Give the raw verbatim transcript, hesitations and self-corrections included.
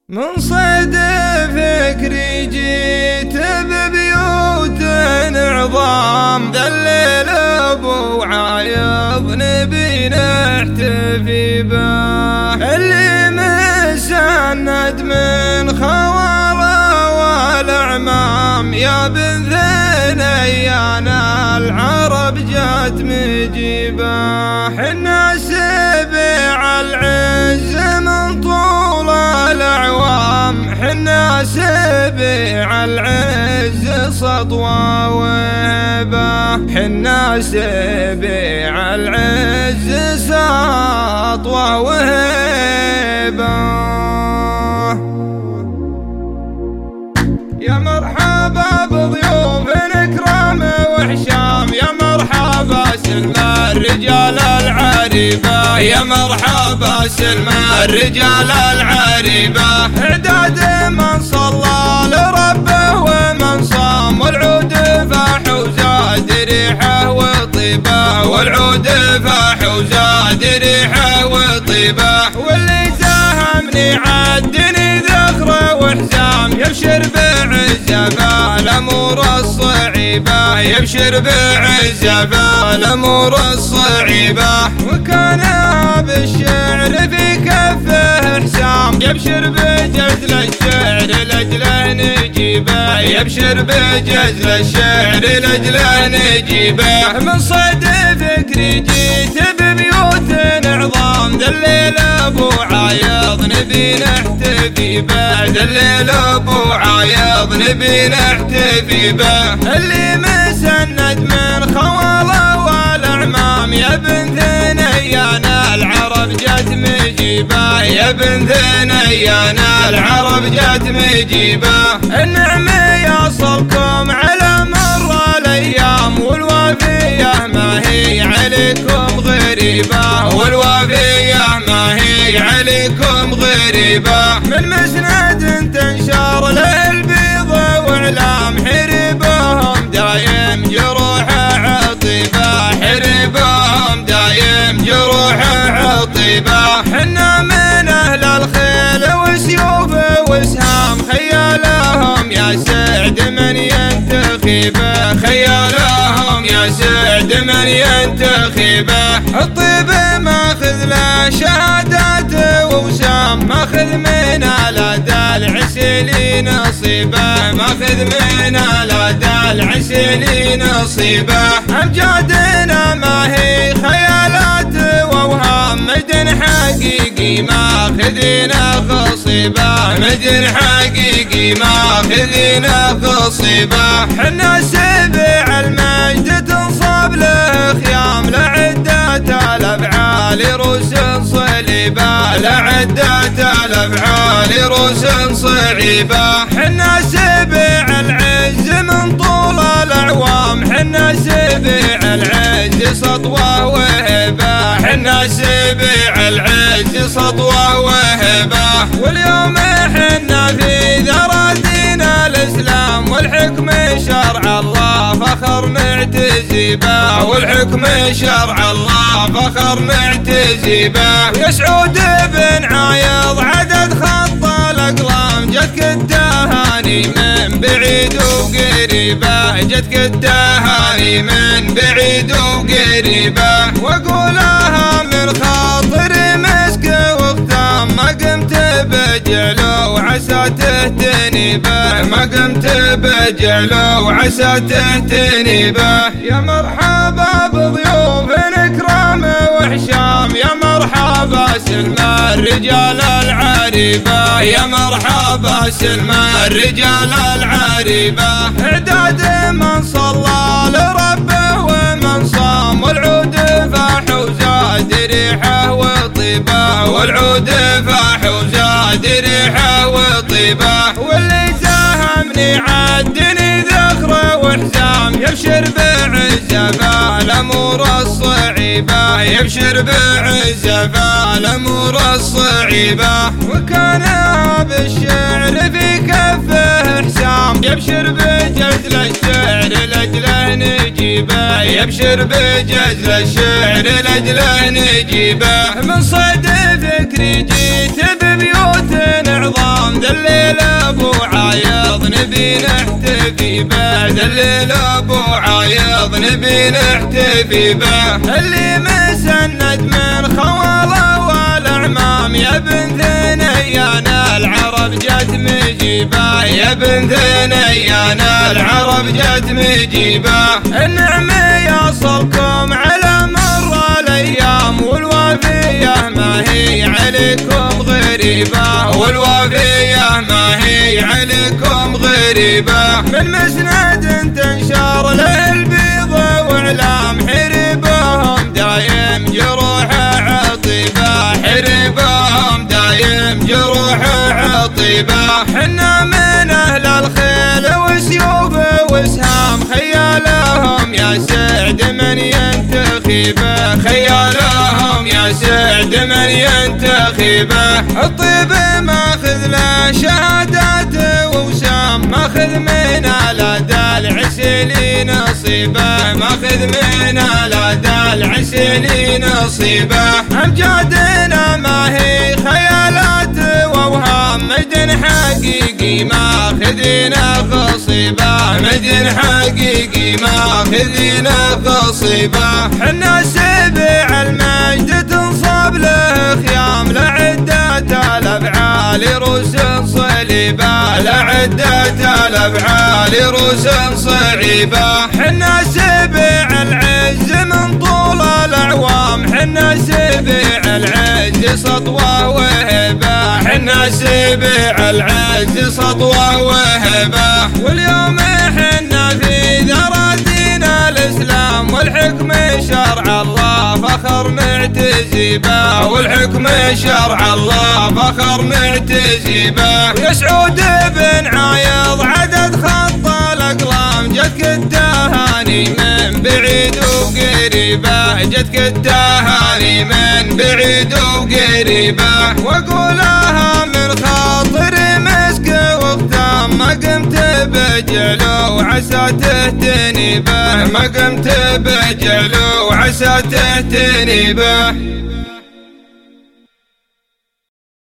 من صيد فكري جيت ببيوت عظام، ذلل ابو عايض نبي نحتفي به، اللي مسند من خواره والاعمام، يا بن ثنيان العرب جات مجيبه، حنا سبع العز من طول الاعوام، حنا سبع العز سطوى وهبه، حنا سبع العز سطوى وهبه. يا مرحبا بضيوف اكرام وحشام، يا مرحبا سلمى الرجال العريبه، يا مرحبا سلمى الرجال العريبه، اعداد من صلى لربه ومن صام، والعود فاح وزاد ريحه وطيبه، والعود فاح وزاد ريحه وطيبه، واللي ساهمني عدني ذخره وحزام، يبشر بعزه بالامور الصعيبه، يبشر بعزه بالامور الصعيبه، وكان بالشعر في كفه حسام، يبشر بجزل الشعر لاجله نجيبه، يبشر بجزل الشعر لاجله نجيبه، من صيد فكري جيت ببيوت عظام، ذليل ابو عايض نبي نحتفي به، ذليل ابو عايض نبي نحتفي به، اللي مسند من خواله والاعمام، يا بن ثنيان العرب جات مجيبه، يا بن ثنيان العرب جات مجيبه، النعمه يصلكم على مر الايام، والوافيه ما هي عليكم غريبه، والوافيه ما هي عليكم غريبه، من مسند تنشر له البيض واعلام، حربهم دايم جروحه عطيبه، حربهم دايم جروحه عطيبه، حنا من اهل الخيل وسيوف وسهام، خيالهم يا سعد من ينتخي به، خيالهم يا سعد من ينتخي به، الطيب ماخذ له شهادات ووسام، ماخذ من الاداء العسيلي نصيبه، ماخذ من الاداء العسيلي نصيبه، امجادنا ما هي خيالات واوهام، مجد حقيقي ماخذنا خصيبه، مجد حقيقي ماخذنا خصيبه، حنا سبع المجد تنصب له خيام، لعدة الافعال روس صليبه، لعدة الافعال روس صعيبه، حنا سبع العز من طول الاعوام، حنا سبع العز سطوى وهبه، حنا سبع العز سطوى وهبه، واليوم حنا في ذرى دين الاسلام، والحكم شرع الله فخر نعتزي به، والحكم شرع الله فخر نعتزي به، يا سعود بن عايض عدد خط الاقلام، جتك التهاني من بعيد وقريبه، جتك التهاني من بعيد وقريبه، واقولها من خاطر مسك وختام، ما قمت بجعله وعسى تهتني به، ما قمت بجعله وعسى تهتني به، يا مرحبا بضيوف اكرام وحشام، يا مرحبا سلمى الرجال العريبه، يا مرحبا سلمى الرجال العريبه، اعداد من صلى لربه ومن صام، والعود فاح وزاد ريحه وطيبه، والعود فاح وزاد ريحه وطيبه، واللي ساهمني عدني ذخره وحزام، يبشر بعزه بالامور الصعيبه، يبشر بعزه بالامور الصعيبه، وكان بالشعر في كفه حسام، يبشر بجزل الشعر لاجله نجيبه، يبشر بجزل الشعر لاجله نجيبه، من صيد فكري جيت ببيوت عظام، نبي نحتفي به، ذليل ابو عايض نبي نحتفي به. اللي مسند من خواله والاعمام يا ابن ثنيان العرب جت مجيبه، يا ابن ثنيان العرب جت مجيبه. النعم يصلكم على مر الايام، والوافيه ما هي عليكم غريبه، والوافيه ما هي عليكم غريبه. من مسند تنشر له البيض واعلام، حربهم دايم جروح عطيبه، حربهم دايم جروح عطيبه. حنا من اهل الخيل وسيوف وسهام، خيالهم يا سعد من ينتخبه، خيالهم يا سعد من ينتخبه. الطيب ماخذ له شهادات ووسام، ماخذ من الاداء العسيلي نصيبه، ماخذ من الاداء العسيلي نصيبه. امجادنا ما هي خيالات واوهام، مجد حقيقي ماخذنا خصيبه، مجد حقيقي ماخذنا خصيبه. حنا سبع المجد تنصب له خيام، لعدة الافعال روس صليبه، لعدة الافعال روس صعيبه. حنا سبع العز من طول الاعوام، حنا سبع العز سطوه وهبه، حنا سبع العز سطوه وهبه. واليوم حنا في ذرى دين الاسلام، والحكم شرع الله فخر نعتزي به، والحكم شرع الله فخر نعتزي به. يا سعود بن عايض عدد خط الاقلام، جتك التهاني من بعيد وقريبه، جتك التهاني من بعيد وقريبه. واقولها من خاطر مسك واختام، ما قمت بجعله وعسى تهتني به، ما قمت بجعله وعسى تهتني به.